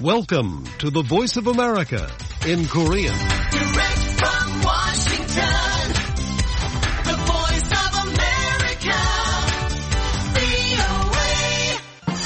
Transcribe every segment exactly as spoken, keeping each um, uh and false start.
Welcome to the Voice of America in Korean. Direct from Washington, the Voice of America, 브이오에이.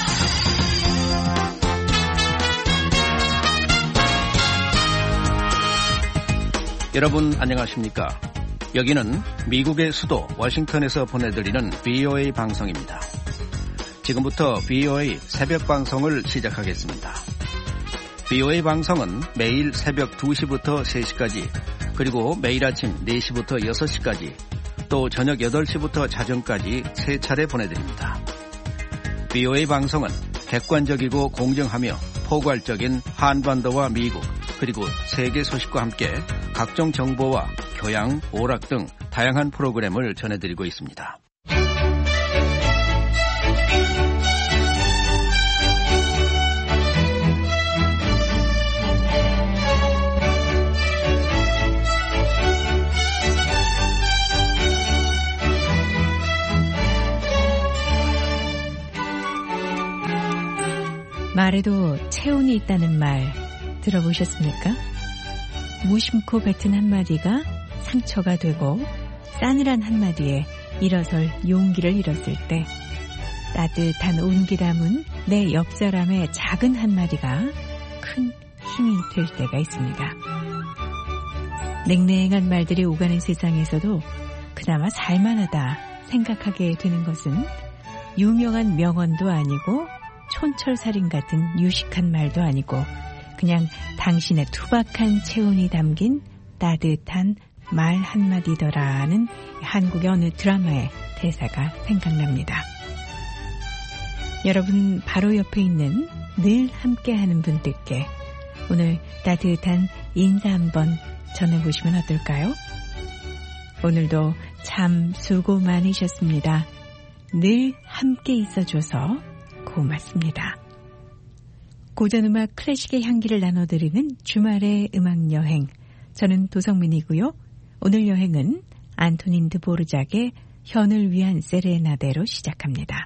여러분 안녕하십니까? 여기는 미국의 수도 워싱턴에서 보내드리는 브이오에이 방송입니다. 지금부터 브이오에이 새벽 방송을 시작하겠습니다. 브이오에이 방송은 매일 새벽 두 시부터 세 시까지, 그리고 매일 아침 네 시부터 여섯 시까지, 또 저녁 여덟 시부터 자정까지 세 차례 보내드립니다. 브이오에이 방송은 객관적이고 공정하며 포괄적인 한반도와 미국, 그리고 세계 소식과 함께 각종 정보와 교양, 오락 등 다양한 프로그램을 전해드리고 있습니다. 말에도 체온이 있다는 말 들어보셨습니까? 무심코 뱉은 한마디가 상처가 되고 싸늘한 한마디에 일어설 용기를 잃었을 때 따뜻한 온기 담은 내 옆사람의 작은 한마디가 큰 힘이 될 때가 있습니다. 냉랭한 말들이 오가는 세상에서도 그나마 살만하다 생각하게 되는 것은 유명한 명언도 아니고 촌철살인 같은 유식한 말도 아니고 그냥 당신의 투박한 체온이 담긴 따뜻한 말 한마디더라는 한국의 어느 드라마의 대사가 생각납니다. 여러분 바로 옆에 있는 늘 함께하는 분들께 오늘 따뜻한 인사 한번 전해보시면 어떨까요? 오늘도 참 수고 많으셨습니다. 늘 함께 있어줘서 고맙습니다. 고전음악 클래식의 향기를 나눠드리는 주말의 음악여행. 저는 도성민이고요. 오늘 여행은 안토닌 드보르작의 현을 위한 세레나데로 시작합니다.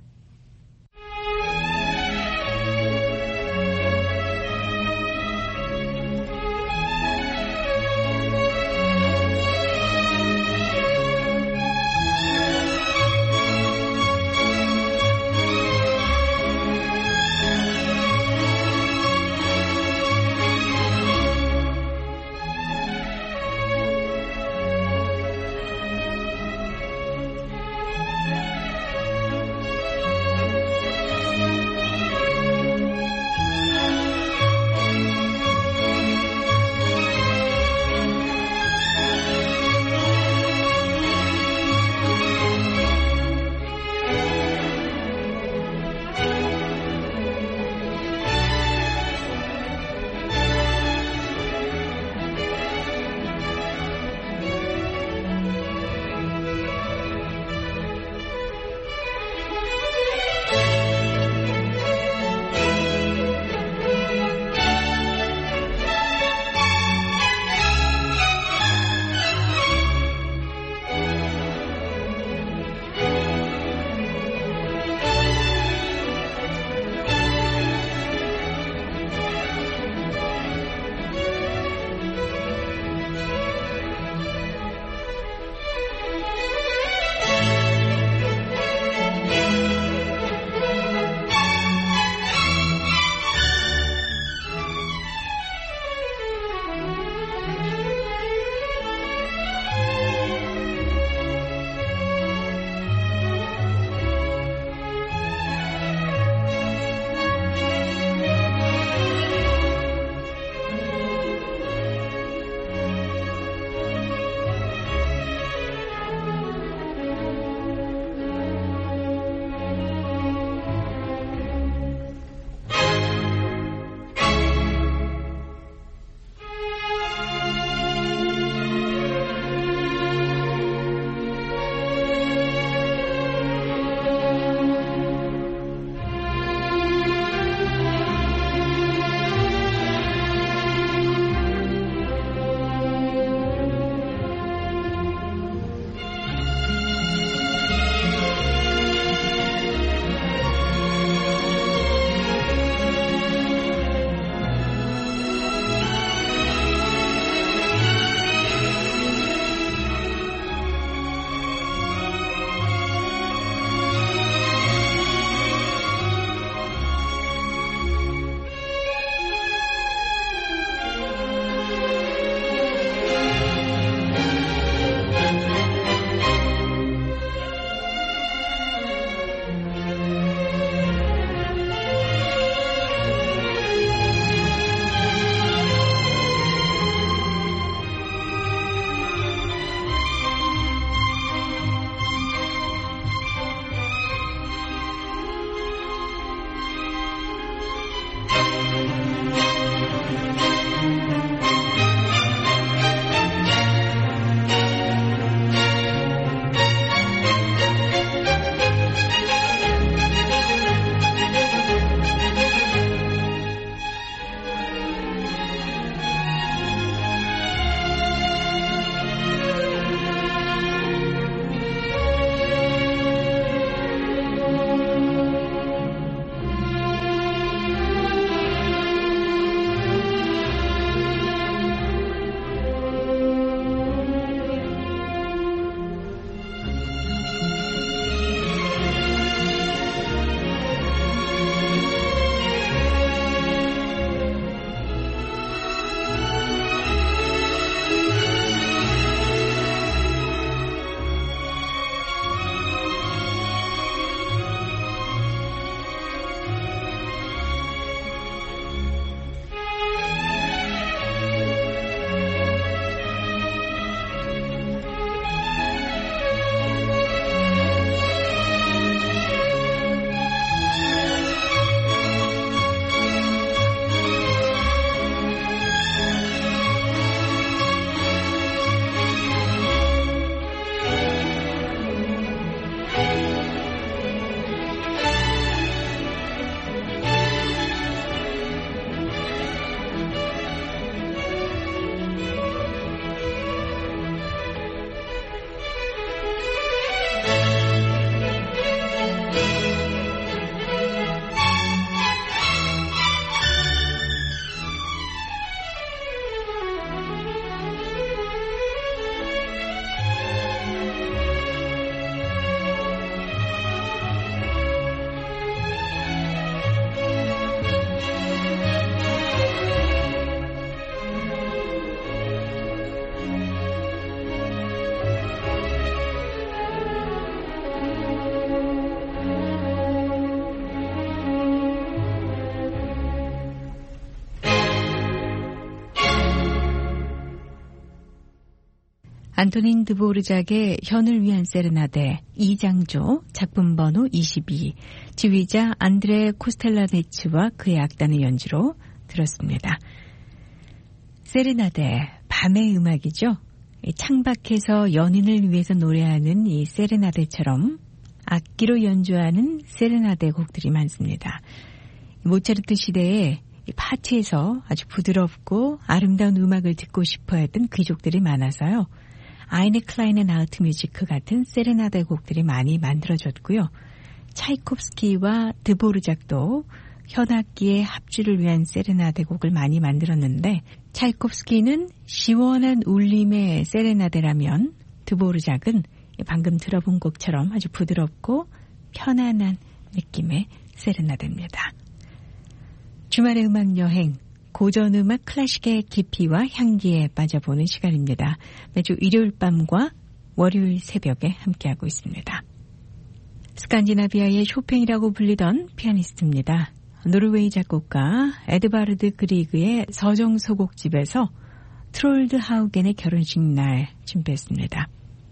안토닌 드보르작의 현을 위한 세레나데 이장조, 작품 번호 이십이, 지휘자 안드레 코스텔라네츠와 그의 악단의 연주로 들었습니다. 세레나데, 밤의 음악이죠. 창밖에서 연인을 위해서 노래하는 이 세레나데처럼 악기로 연주하는 세레나데 곡들이 많습니다. 모차르트 시대에 파티에서 아주 부드럽고 아름다운 음악을 듣고 싶어 했던 귀족들이 많아서요. 아이네 클라인의 나우트 뮤지크 같은 세레나데 곡들이 많이 만들어졌고요. 차이콥스키와 드보르작도 현악기의 합주를 위한 세레나데 곡을 많이 만들었는데 차이콥스키는 시원한 울림의 세레나데라면 드보르작은 방금 들어본 곡처럼 아주 부드럽고 편안한 느낌의 세레나데입니다. 주말의 음악여행, 고전음악 클래식의 깊이와 향기에 빠져보는 시간입니다. 매주 일요일 밤과 월요일 새벽에 함께하고 있습니다. 스칸디나비아의 쇼팽이라고 불리던 피아니스트입니다. 노르웨이 작곡가 에드바르드 그리그의 서정소곡집에서 트롤드 하우겐의 결혼식 날 준비했습니다.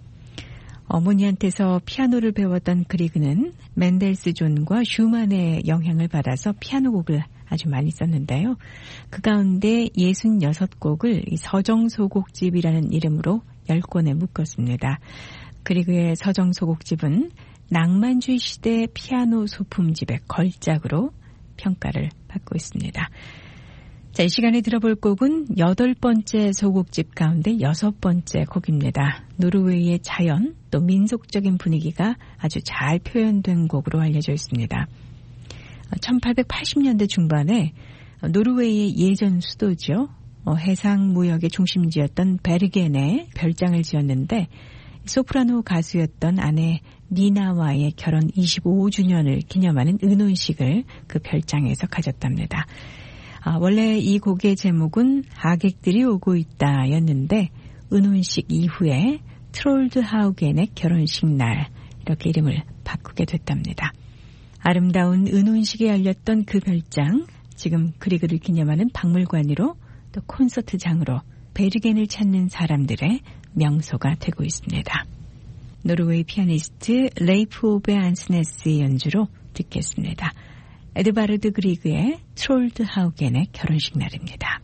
어머니한테서 피아노를 배웠던 그리그는 멘델스 존과 슈만의 영향을 받아서 피아노 곡을 아주 많이 썼는데요. 그 가운데 예순여섯 곡을 서정소곡집이라는 이름으로 열 권에 묶었습니다. 그리그의 서정소곡집은 낭만주의 시대 피아노 소품집의 걸작으로 평가를 받고 있습니다. 자, 이 시간에 들어볼 곡은 여덟 번째 소곡집 가운데 여섯 번째 곡입니다. 노르웨이의 자연 또 민속적인 분위기가 아주 잘 표현된 곡으로 알려져 있습니다. 천팔백팔십 년대 중반에 노르웨이의 예전 수도죠. 해상 무역의 중심지였던 베르겐에 별장을 지었는데 소프라노 가수였던 아내 니나와의 결혼 이십오 주년을 기념하는 은혼식을 그 별장에서 가졌답니다. 아, 원래 이 곡의 제목은 하객들이 오고 있다 였는데 은혼식 이후에 트롤드 하우겐의 결혼식 날 이렇게 이름을 바꾸게 됐답니다. 아름다운 은혼식에 열렸던 그 별장, 지금 그리그를 기념하는 박물관으로 또 콘서트장으로 베르겐을 찾는 사람들의 명소가 되고 있습니다. 노르웨이 피아니스트 레이프 오베 안스네스의 연주로 듣겠습니다. 에드바르드 그리그의 트롤드 하우겐의 결혼식 날입니다.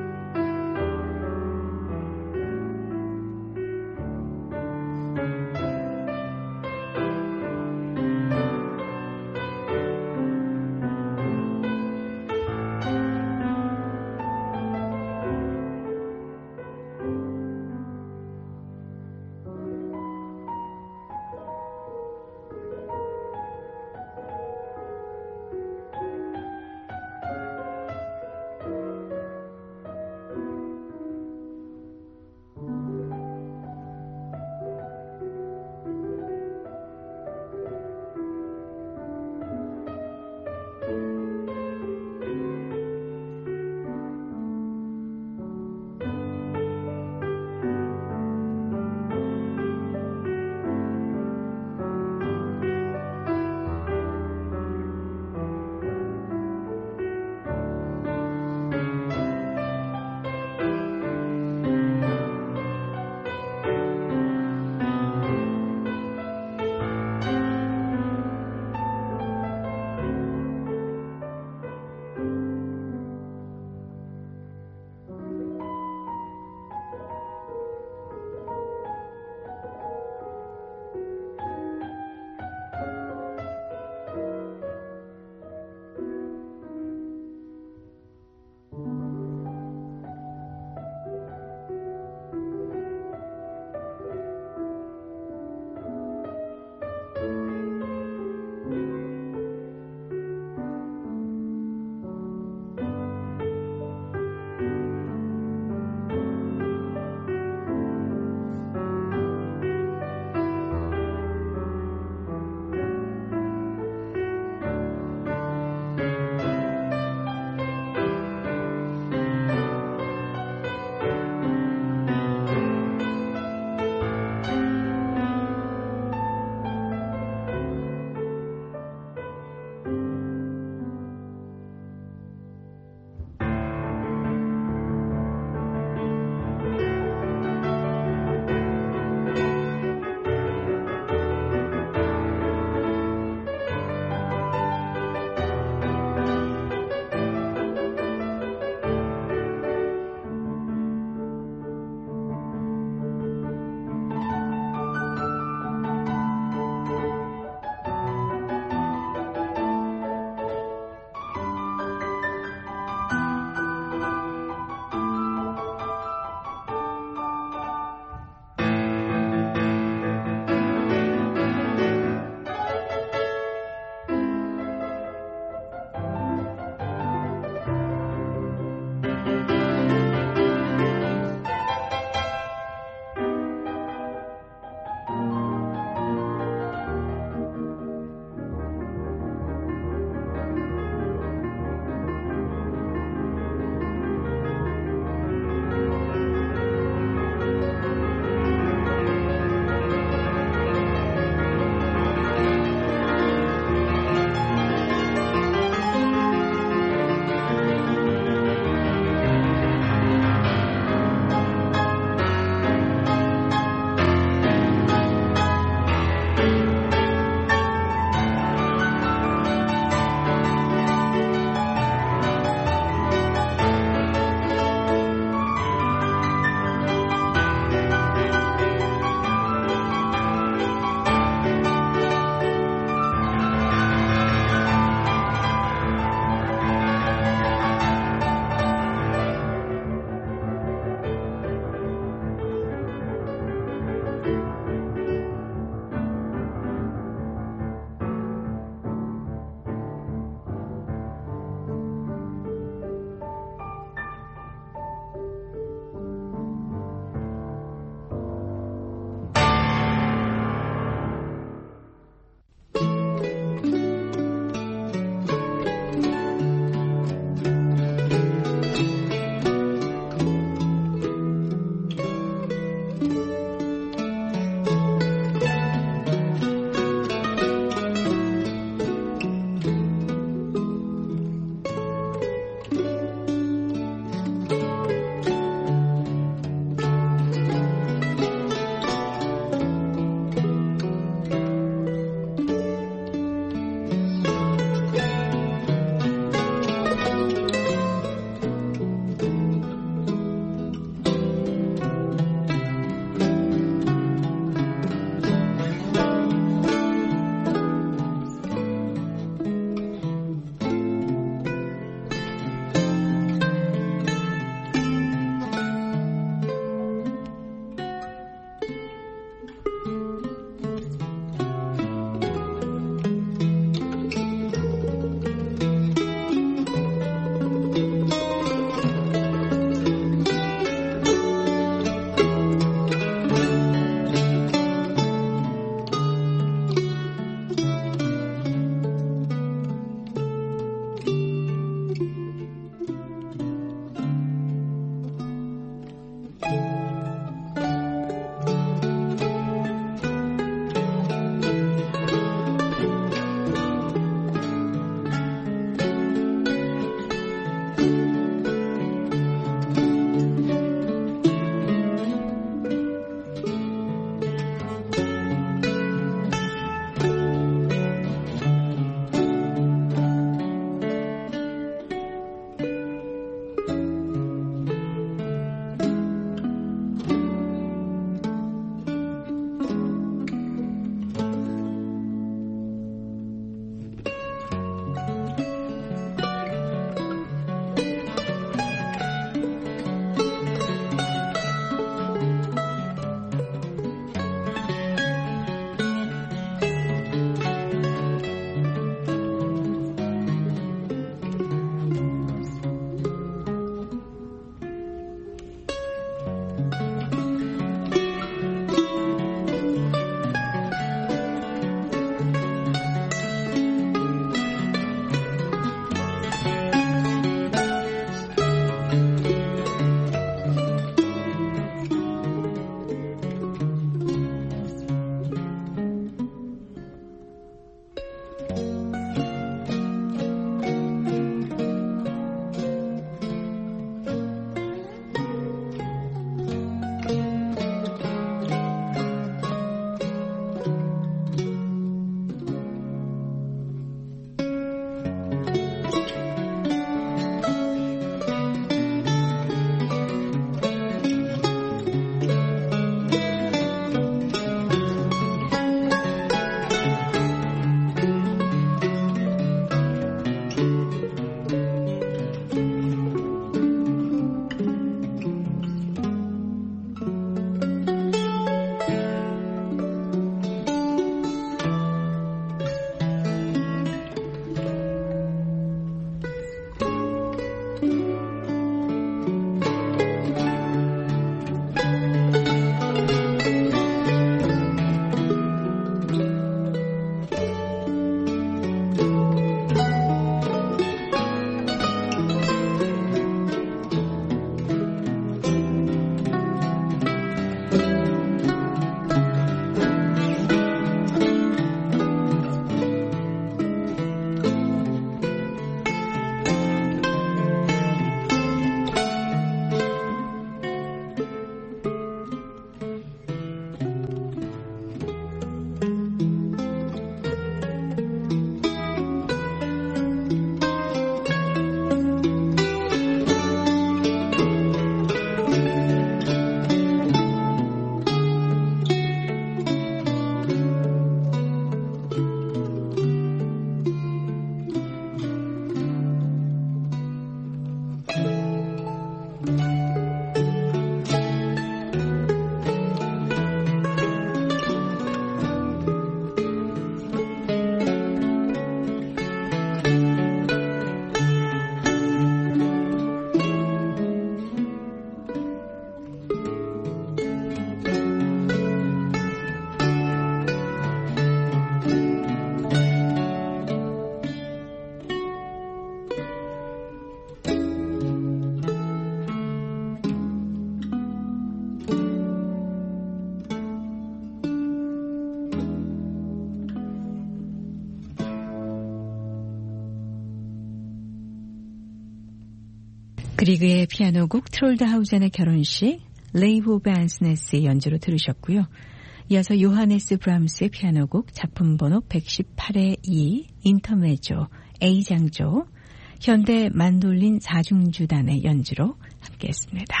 그리그의 피아노곡 트롤드 하우젠의 결혼식, 레이브 오브 안스네스의 연주로 들으셨고요. 이어서 요하네스 브람스의 피아노곡 작품 번호 백십팔의 이 인터메조 A장조 현대 만돌린 사중주단의 연주로 함께했습니다.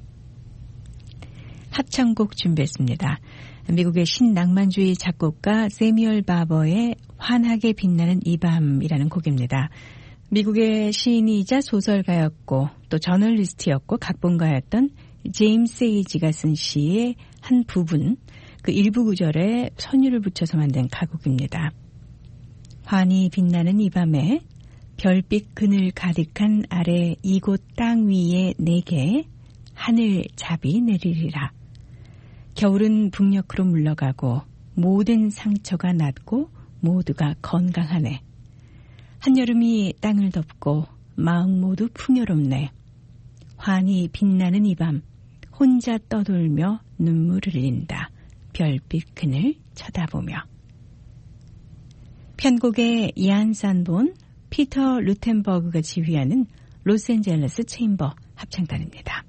합창곡 준비했습니다. 미국의 신낭만주의 작곡가 세뮤얼 바버의 환하게 빛나는 이 밤이라는 곡입니다. 미국의 시인이자 소설가였고 또 저널리스트였고 각본가였던 제임스 에이지가 쓴 시의 한 부분, 그 일부 구절에 선율을 붙여서 만든 가곡입니다. 환히 빛나는 이 밤에 별빛 그늘 가득한 아래 이곳 땅 위에 내게 하늘잡이 내리리라. 겨울은 북녘으로 물러가고 모든 상처가 낫고 모두가 건강하네. 한여름이 땅을 덮고 마음 모두 풍요롭네. 환히 빛나는 이 밤 혼자 떠돌며 눈물을 흘린다. 별빛 그늘 쳐다보며. 편곡의 이안 산본, 피터 루텐버그가 지휘하는 로스앤젤레스 체인버 합창단입니다.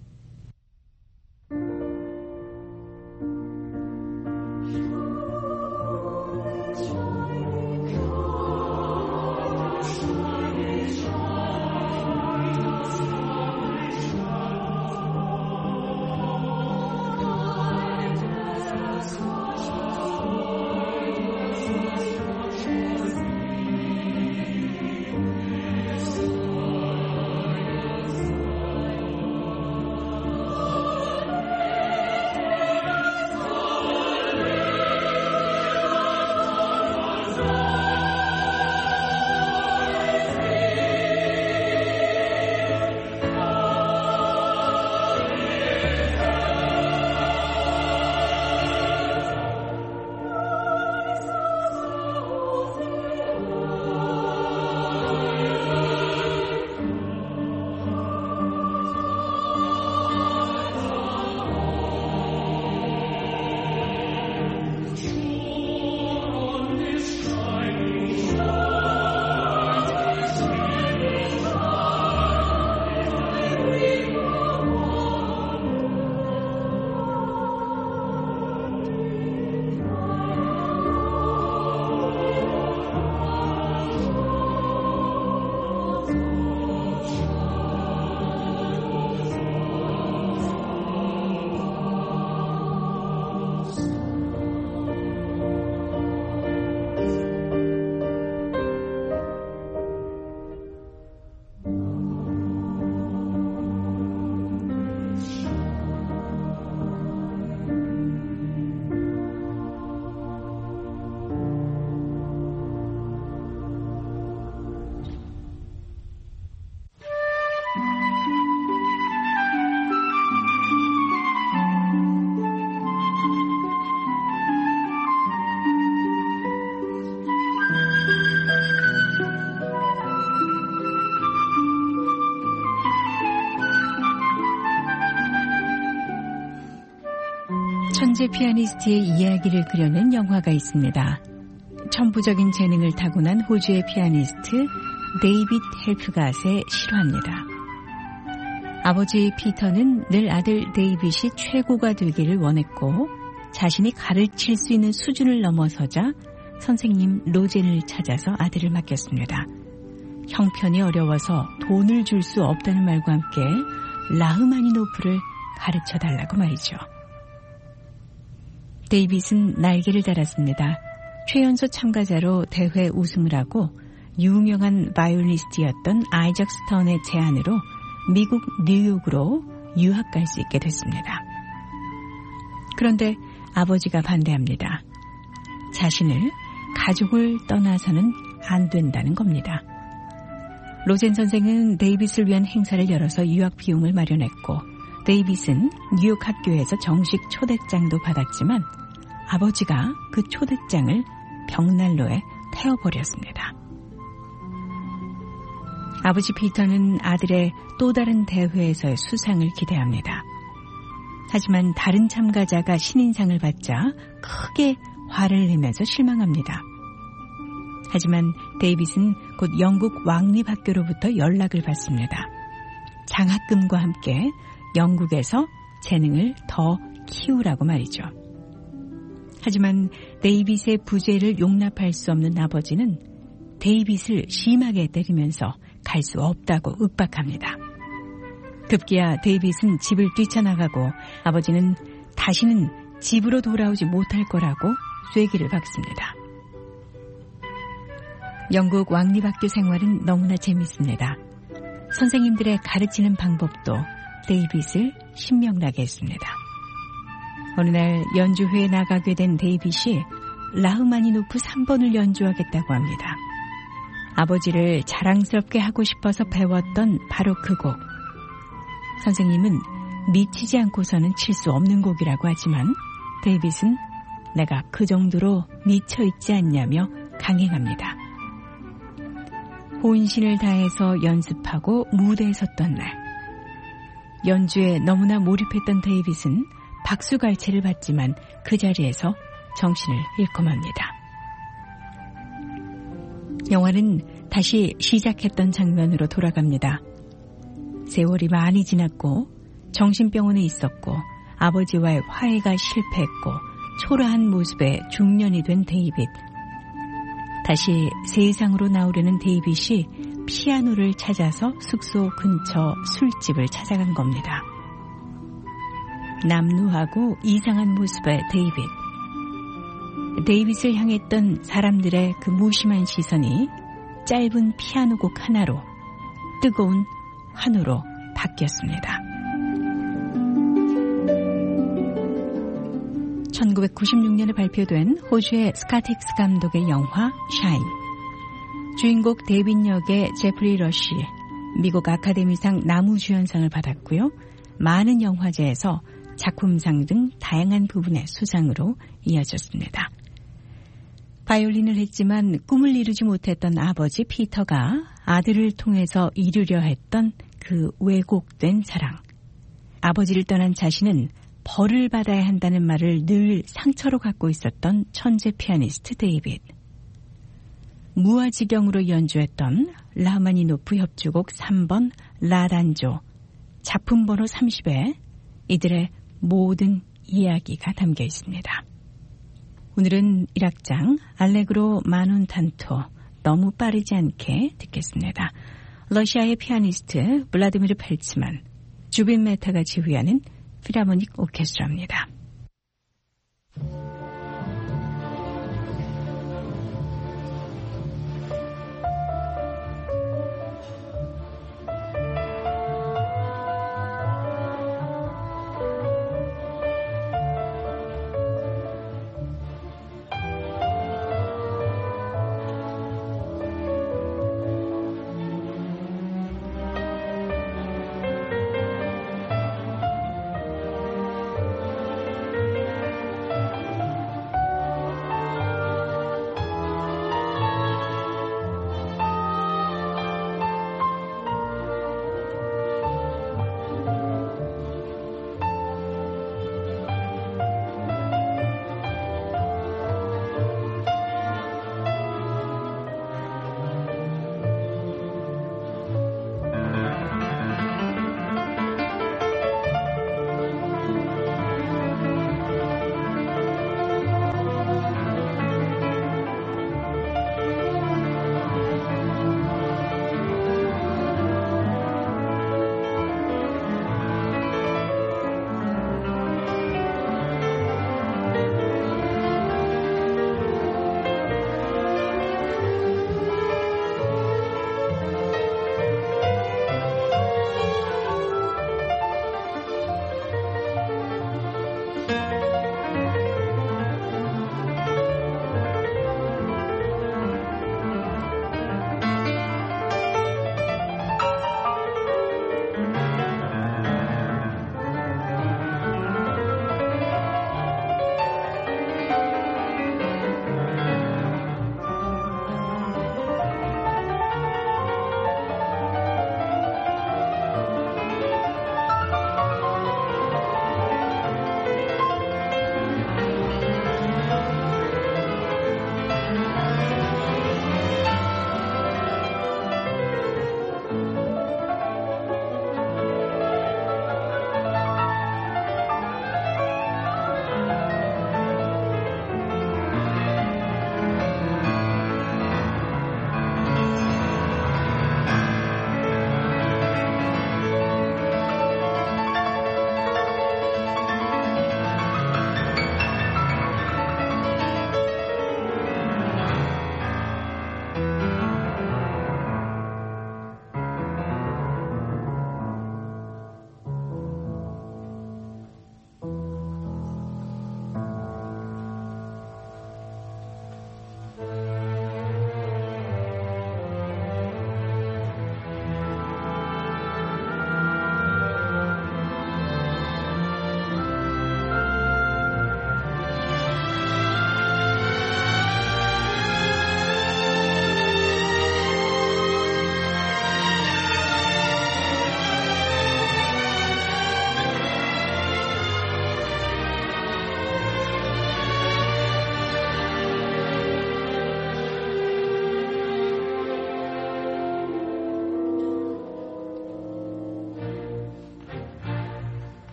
천재 피아니스트의 이야기를 그려낸 영화가 있습니다. 천부적인 재능을 타고난 호주의 피아니스트 데이빗 헬프갓의 실화입니다. 아버지 피터는 늘 아들 데이빗이 최고가 되기를 원했고 자신이 가르칠 수 있는 수준을 넘어서자 선생님 로젠을 찾아서 아들을 맡겼습니다. 형편이 어려워서 돈을 줄 수 없다는 말과 함께 라흐마니노프를 가르쳐달라고 말이죠. 데이빗은 날개를 달았습니다. 최연소 참가자로 대회 우승을 하고 유명한 바이올리스트였던 아이작 스턴의 제안으로 미국 뉴욕으로 유학 갈 수 있게 됐습니다. 그런데 아버지가 반대합니다. 자신을 가족을 떠나서는 안 된다는 겁니다. 로젠 선생은 데이빗을 위한 행사를 열어서 유학 비용을 마련했고 데이빗은 뉴욕 학교에서 정식 초대장도 받았지만 아버지가 그 초대장을 벽난로에 태워버렸습니다. 아버지 피터는 아들의 또 다른 대회에서의 수상을 기대합니다. 하지만 다른 참가자가 신인상을 받자 크게 화를 내면서 실망합니다. 하지만 데이빗은 곧 영국 왕립학교로부터 연락을 받습니다. 장학금과 함께 영국에서 재능을 더 키우라고 말이죠. 하지만 데이빗의 부재를 용납할 수 없는 아버지는 데이빗을 심하게 때리면서 갈 수 없다고 윽박합니다. 급기야 데이빗은 집을 뛰쳐나가고 아버지는 다시는 집으로 돌아오지 못할 거라고 쐐기를 박습니다. 영국 왕립학교 생활은 너무나 재밌습니다. 선생님들의 가르치는 방법도 데이빗을 신명나게 했습니다. 어느 날 연주회에 나가게 된 데이빗이 라흐마니노프 삼 번을 연주하겠다고 합니다. 아버지를 자랑스럽게 하고 싶어서 배웠던 바로 그 곡. 선생님은 미치지 않고서는 칠 수 없는 곡이라고 하지만 데이빗은 내가 그 정도로 미쳐있지 않냐며 강행합니다. 혼신을 다해서 연습하고 무대에 섰던 날, 연주에 너무나 몰입했던 데이빗은 박수갈채를 받지만 그 자리에서 정신을 잃고 맙니다. 영화는 다시 시작했던 장면으로 돌아갑니다. 세월이 많이 지났고 정신병원에 있었고 아버지와의 화해가 실패했고 초라한 모습의 중년이 된 데이빗. 다시 세상으로 나오려는 데이빗이 피아노를 찾아서 숙소 근처 술집을 찾아간 겁니다. 남루하고 이상한 모습의 데이빗. 데이빗을 향했던 사람들의 그 무심한 시선이 짧은 피아노 곡 하나로 뜨거운 환호로 바뀌었습니다. 천구백구십육 년에 발표된 호주의 스카틱스 감독의 영화 샤인. 주인공 데이빗 역의 제프리 러시, 미국 아카데미상 남우주연상을 받았고요. 많은 영화제에서 작품상 등 다양한 부분의 수상으로 이어졌습니다. 바이올린을 했지만 꿈을 이루지 못했던 아버지 피터가 아들을 통해서 이루려 했던 그 왜곡된 사랑. 아버지를 떠난 자신은 벌을 받아야 한다는 말을 늘 상처로 갖고 있었던 천재 피아니스트 데이빗. 무아지경으로 연주했던 라흐마니노프 협주곡 삼 번 라단조, 작품 번호 삼십에 이들의 모든 이야기가 담겨 있습니다. 오늘은 일 악장 알레그로 마논 탄토, 너무 빠르지 않게 듣겠습니다. 러시아의 피아니스트 블라디미르 펠츠만, 주빈 메타가 지휘하는 필하모닉 오케스트라입니다.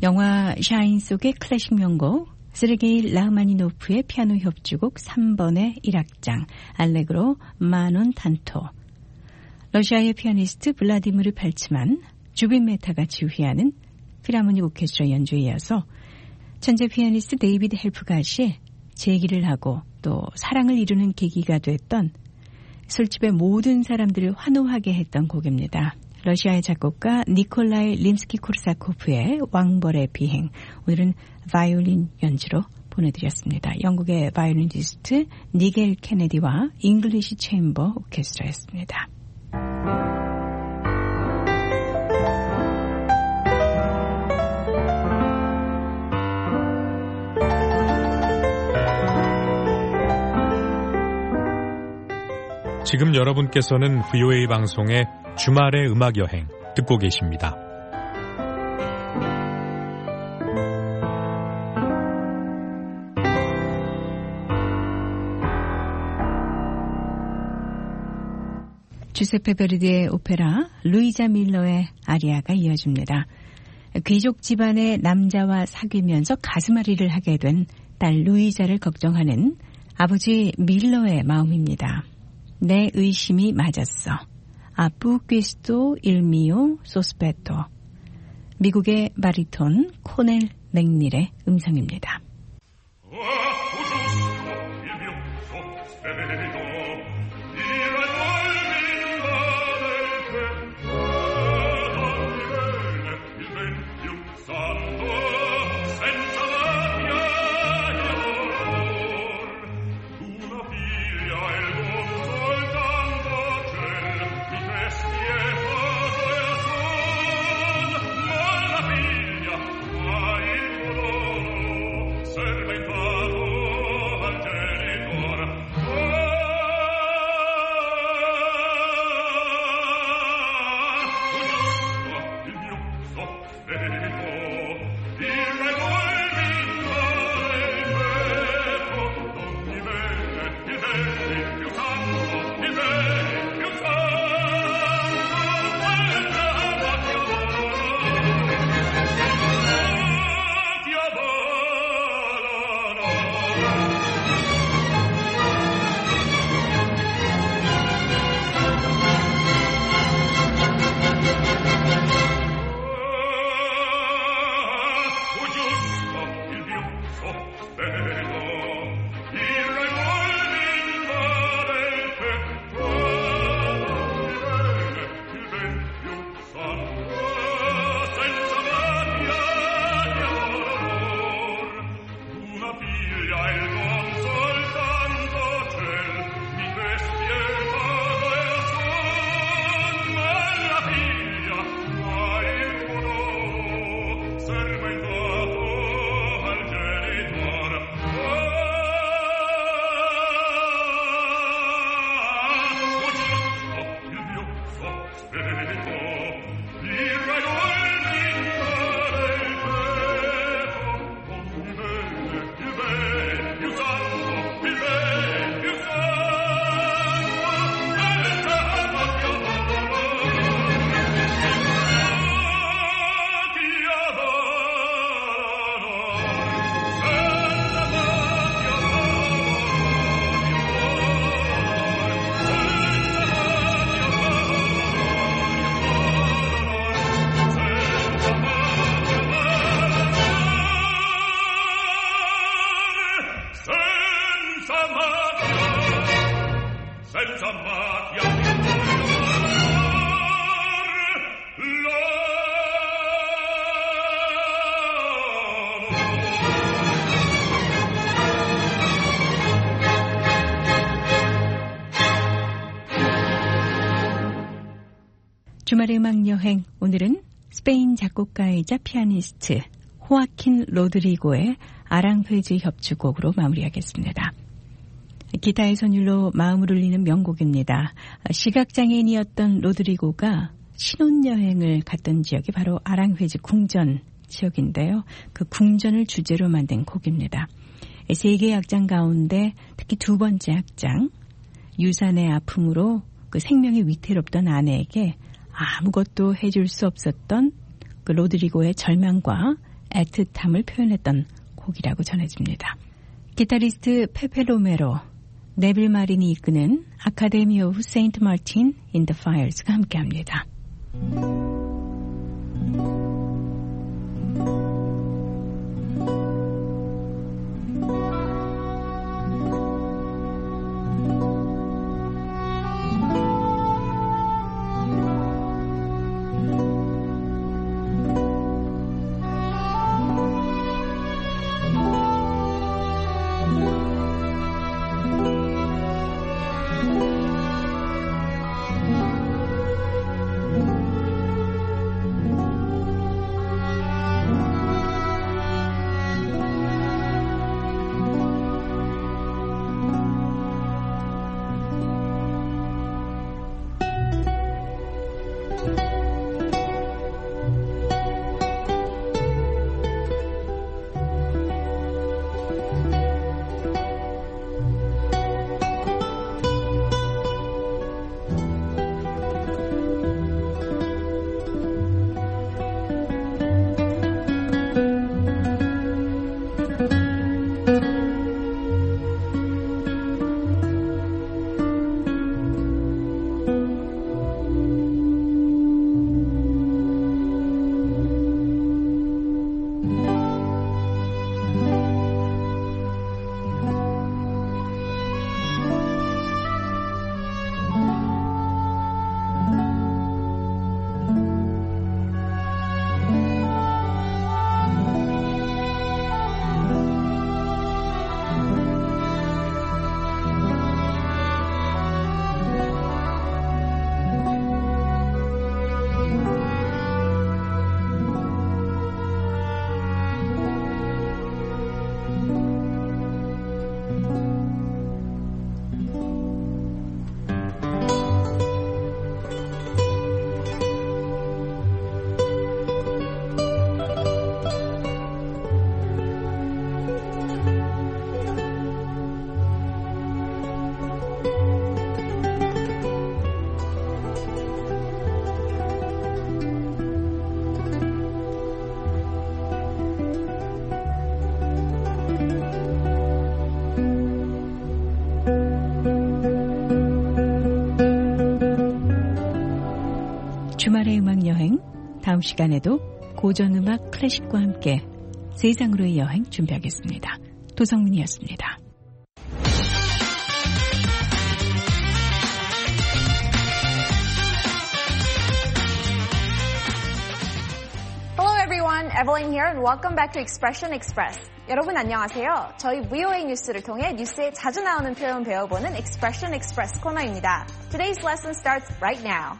영화 샤인 속의 클래식 명곡 세르게이 라흐마니노프의 피아노 협주곡 삼 번의 일 악장 알레그로 마논 탄토, 러시아의 피아니스트 블라디미르 발츠만, 주빈 메타가 지휘하는 필하모닉 오케스트라 연주에 이어서 천재 피아니스트 데이비드 헬프가시의 재기를 하고 또 사랑을 이루는 계기가 됐던 술집의 모든 사람들을 환호하게 했던 곡입니다. 러시아의 작곡가 니콜라이 림스키-코르사코프의 왕벌의 비행, 오늘은 바이올린 연주로 보내드렸습니다. 영국의 바이올리니스트 니겔 케네디와 잉글리시 체인버 오케스트라였습니다. 지금 여러분께서는 브이오에이 방송의 주말의 음악여행 듣고 계십니다. 주세페 베르디의 오페라 루이자 밀러의 아리아가 이어집니다. 귀족 집안의 남자와 사귀면서 가슴앓이를 하게 된 딸 루이자를 걱정하는 아버지 밀러의 마음입니다. 내 의심이 맞았어. 아프 퀘스토 일 미오 소스페토. 미국의 바리톤 코넬 맥닐의 음성입니다. 주말의 음악여행, 오늘은 스페인 작곡가이자 피아니스트 호아킨 로드리고의 아랑페즈 협주곡으로 마무리하겠습니다. 기타의 선율로 마음을 울리는 명곡입니다. 시각장애인이었던 로드리고가 신혼여행을 갔던 지역이 바로 아랑페즈 궁전 지역인데요. 그 궁전을 주제로 만든 곡입니다. 세 개의 악장 가운데 특히 두 번째 악장, 유산의 아픔으로 그 생명이 위태롭던 아내에게 아무것도 해줄 수 없었던 그 로드리고의 절망과 애틋함을 표현했던 곡이라고 전해집니다. 기타리스트 페페 로메로, 네빌 마린이 이끄는 아카데미 오브 세인트 마틴 인 더 파이어스가 함께합니다. 주말의 음악여행, 다음 시간에도 고전음악 클래식과 함께 세상으로의 여행 준비하겠습니다. 도성민이었습니다. Hello everyone, Evelyn here and welcome back to Expression Express. 여러분 안녕하세요. 저희 브이오에이 뉴스를 통해 뉴스에 자주 나오는 표현 배워보는 Expression Express 코너입니다. Today's lesson starts right now.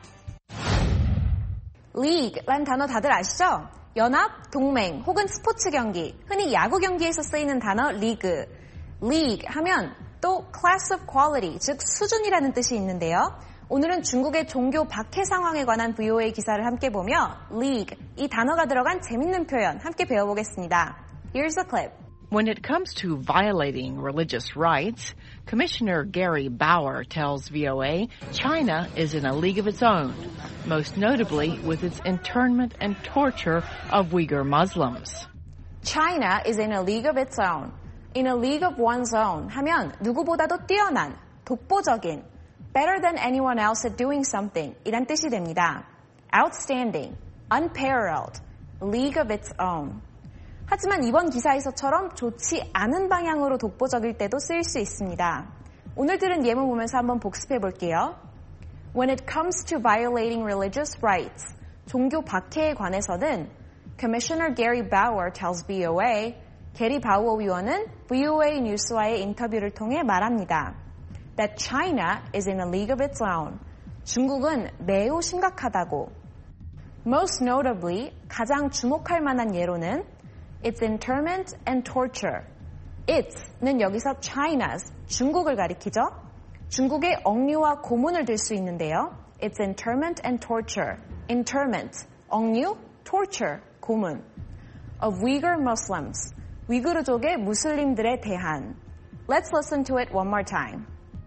League란 단어 다들 아시죠? 연합, 동맹 혹은 스포츠 경기, 흔히 야구 경기에서 쓰이는 단어 리그. League 하면 또 class of quality, 즉 수준이라는 뜻이 있는데요. 오늘은 중국의 종교 박해 상황에 관한 브이오에이 기사를 함께 보며 League, 이 단어가 들어간 재밌는 표현 함께 배워보겠습니다. Here's the clip. When it comes to violating religious rights, Commissioner Gary Bauer tells V O A China is in a league of its own, most notably with its internment and torture of Uyghur Muslims. China is in a league of its own. In a league of one's own 하면 누구보다도 뛰어난, 독보적인, better than anyone else at doing something 이란 뜻이 됩니다. Outstanding, unparalleled, league of its own. 하지만 이번 기사에서처럼 좋지 않은 방향으로 독보적일 때도 쓰일 수 있습니다. 오늘 들은 예문 보면서 한번 복습해 볼게요. When it comes to violating religious rights, 종교 박해에 관해서는 Commissioner Gary Bauer tells V O A, 게리 바우어 위원은 브이오에이 뉴스와의 인터뷰를 통해 말합니다. That China is in a league of its own. 중국은 매우 심각하다고. Most notably, 가장 주목할 만한 예로는 Its internment and torture. It's는 여기서 China's, 중국을 가리키죠. 중국의 억류와 고문을 들 수 있는데요. Its internment and torture. Internment, 억류, torture, 고문. Of Uyghur Muslims, 위구르족의 무슬림들에 대한. Let's listen to it one more time.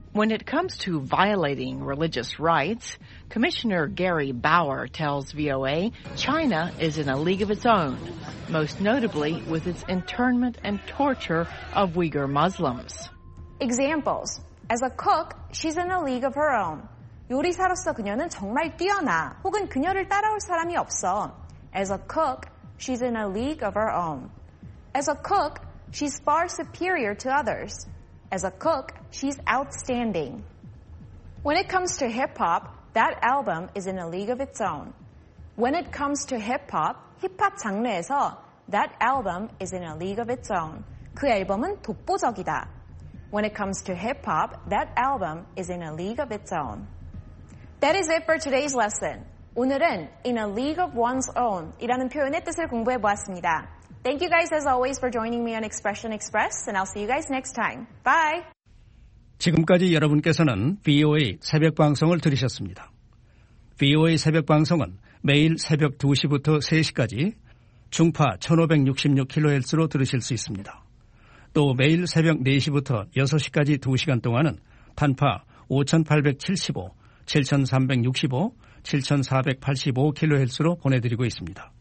When it comes to violating religious rights, Commissioner Gary Bauer tells V O A China is in a league of its own, most notably with its internment and torture of Uyghur Muslims. Examples. As a cook, she's in a league of her own. 요리사로서 그녀는 정말 뛰어나. 혹은 그녀를 따라올 사람이 없어. As a cook, she's in a league of her own. As a cook, she's far superior to others. As a cook, she's outstanding. When it comes to hip-hop, that album is in a league of its own. When it comes to hip-hop, 힙합 장르에서 that album is in a league of its own. 그 앨범은 독보적이다. When it comes to hip-hop, that album is in a league of its own. That is it for today's lesson. 오늘은 in a league of one's own 이라는 표현의 뜻을 공부해 보았습니다. Thank you guys as always for joining me on Expression Express, and I'll see you guys next time. Bye! 지금까지 여러분께서는 V O A 새벽 방송을 들으셨습니다. V O A 새벽 방송은 매일 새벽 두 시부터 세 시까지 중파 천오백육십육 킬로헤르츠로 들으실 수 있습니다. 또 매일 새벽 네 시부터 여섯 시까지 두 시간 동안은 단파 오천팔백칠십오, 칠천삼백육십오, 칠천사백팔십오 킬로헤르츠로 보내드리고 있습니다.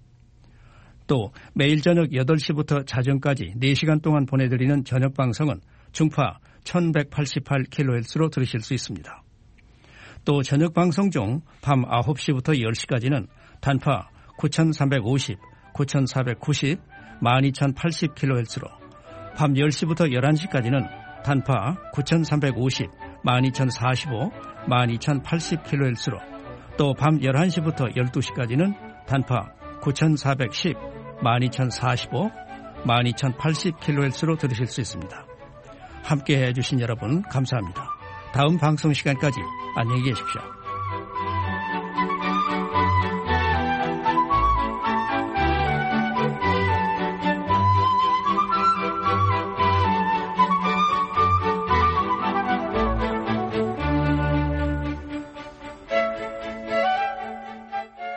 또 매일 저녁 여덟 시부터 자정까지 네 시간 동안 보내드리는 저녁 방송은 중파 천백팔십팔 킬로헤르츠로 들으실 수 있습니다. 또 저녁 방송 중 밤 아홉 시부터 열 시까지는 단파 구천삼백오십, 구천사백구십, 만 이천팔십 킬로헤르츠로, 밤 열 시부터 열한 시까지는 단파 구천삼백오십, 만 이천사십오, 만 이천팔십 킬로헤르츠로, 또 밤 열한 시부터 열두 시까지는 단파 구천사백십, 만 이천사십오, 만 이천팔십 킬로헤르츠로 들으실 수 있습니다. 함께해 주신 여러분 감사합니다. 다음 방송 시간까지 안녕히 계십시오.